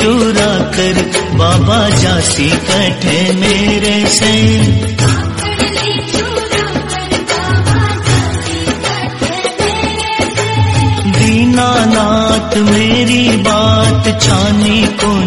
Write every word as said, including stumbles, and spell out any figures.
चुरा कर बाबा जासी कठे मेरे से। दीनानाथ मेरी बात छानी को